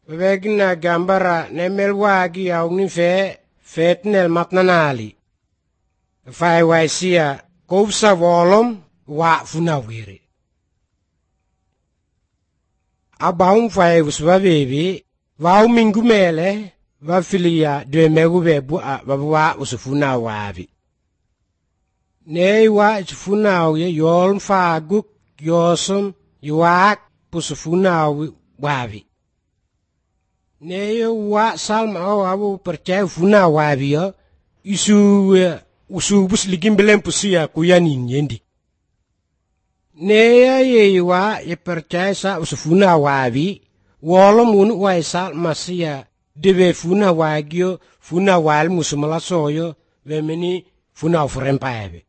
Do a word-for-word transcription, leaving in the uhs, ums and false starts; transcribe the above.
Wegna gambara nemel wagi au ni fe fetnel matnanali. Fai waisia kovsa wolom wa funawiri. Abaung fai uswa bebi wau minggu mele wa filia dwe megu bebu a wa usufuna wabi. Nei wa usufuna ye yolm faguk yosum yuak pusufuna wabi. Nei wa salma au abu percaya funa wabi yo isu usu bus ligim belem pusia kuyanin yendi. Neya ye wa ye percaya sa usufuna wabi wolom unu wa sal masia debe funa wagio funa wal musumala soyo vemeni funa ofrempa ebe.